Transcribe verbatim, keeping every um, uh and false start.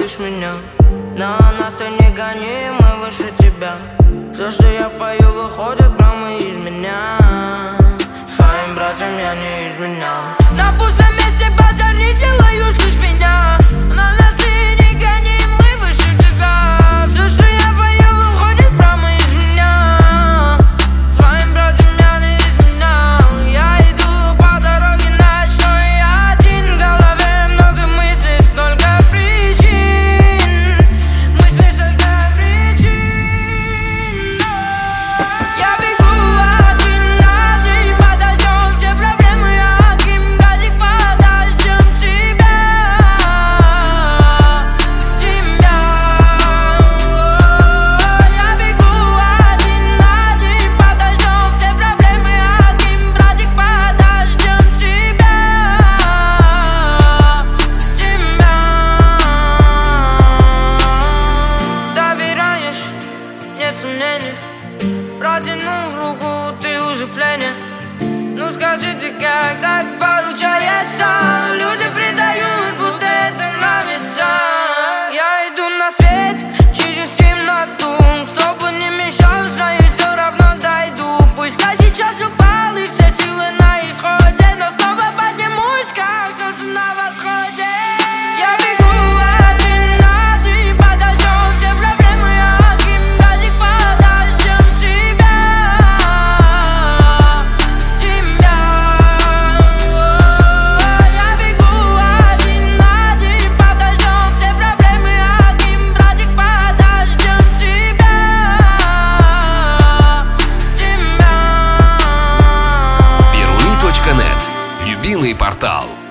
лишь меня. На нас ты не гони, мы выше тебя. Все, что я пою, выходит прямо из меня. Своим братьям я не изменял. На пустом месте базар не делаешь лишь меня. На нас ты не гони, мы выше тебя. Все, что я пою, выходит прямо из меня. Своим братьям я не изменял. Я иду по дороге ночной, я один в голове, много мыслей, столько причин. Мыслей, столько причин. Я бегу один, один, подождем все проблемы, один, братик, подождем тебя. Тебя. Я бегу один, один, подождем все проблемы, один, братик, подождем тебя. Тебя. Доверяешь, нет сомнений. Протянул руку, ты уже в плене. Ну скажите, как так получается? Люди предают, будто это нравится. Я иду на свет через темноту. Кто бы не мешал, знаю, все равно дойду. Пускай сейчас упал и все силы на исходе, но снова поднимусь, как солнце на восходе. Я бегу один, один, подождем все проблемы, один, братик, подождем тебя. Тебя. Я бегу один, один, подождем все проблемы, один, братик, подождем тебя. Тебя. Перуны точка нет. Любимый портал.